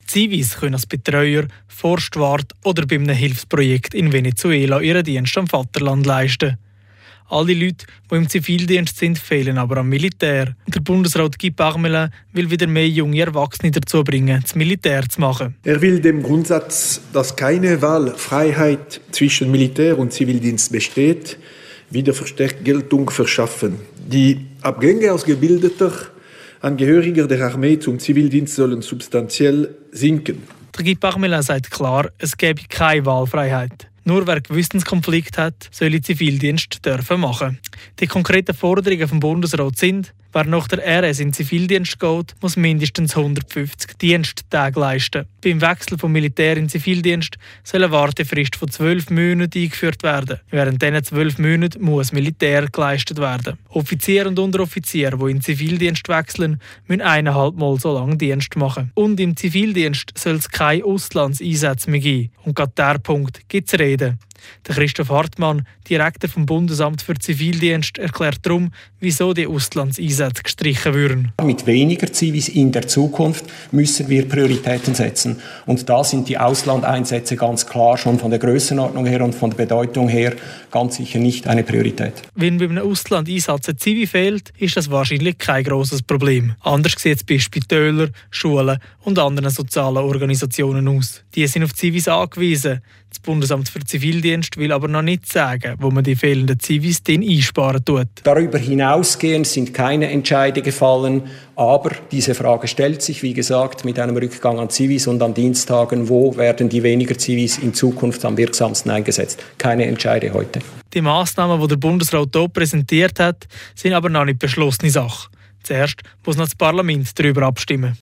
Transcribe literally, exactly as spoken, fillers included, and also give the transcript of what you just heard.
Zivis können als Betreuer, Forstwart oder bei einem Hilfsprojekt in Venezuela ihren Dienst am Vaterland leisten. Alle Leute, die im Zivildienst sind, fehlen aber am Militär. Der Bundesrat Guy Parmelin will wieder mehr junge Erwachsene dazu bringen, das Militär zu machen. Er will dem Grundsatz, dass keine Wahlfreiheit zwischen Militär und Zivildienst besteht, wieder verstärkt Geltung verschaffen. Die Abgänge ausgebildeter Angehöriger der Armee zum Zivildienst sollen substanziell sinken. Der Guy Parmelin sagt klar, es gebe keine Wahlfreiheit. Nur wer Gewissenskonflikt hat, soll den Zivildienst dürfen machen. Die konkreten Forderungen vom Bundesrat sind: Wer nach der R S in den Zivildienst geht, muss mindestens hundertfünfzig Diensttage leisten. Beim Wechsel vom Militär in den Zivildienst soll eine Wartefrist von zwölf Monaten eingeführt werden. Während diesen zwölf Monaten muss Militär geleistet werden. Offiziere und Unteroffiziere, die in den Zivildienst wechseln, müssen eineinhalb Mal so lange Dienst machen. Und im Zivildienst soll es keine Auslandseinsätze mehr geben. Und gerade dieser Punkt gibt es Reden. Der Christoph Hartmann, Direktor vom Bundesamt für Zivildienst, erklärt darum, wieso die Auslandseinsätze gestrichen würden. Mit weniger Zivis in der Zukunft müssen wir Prioritäten setzen. Und da sind die Auslandeinsätze ganz klar schon von der Grössenordnung her und von der Bedeutung her ganz sicher nicht eine Priorität. Wenn bei einem Auslandeinsatz ein Zivi fehlt, ist das wahrscheinlich kein grosses Problem. Anders sieht es bei Spitälern, Schulen und anderen sozialen Organisationen aus. Die sind auf Zivis angewiesen. Das Bundesamt für Zivildienst will aber noch nicht sagen, wo man die fehlenden Zivis denn einsparen tut. Darüber hinausgehend sind keine Entscheide gefallen, aber diese Frage stellt sich, wie gesagt, mit einem Rückgang an Zivis und an Diensttagen, wo werden die weniger Zivis in Zukunft am wirksamsten eingesetzt. Keine Entscheide heute. Die Massnahmen, die der Bundesrat hier präsentiert hat, sind aber noch nicht beschlossene Sache. Zuerst muss noch das Parlament darüber abstimmen.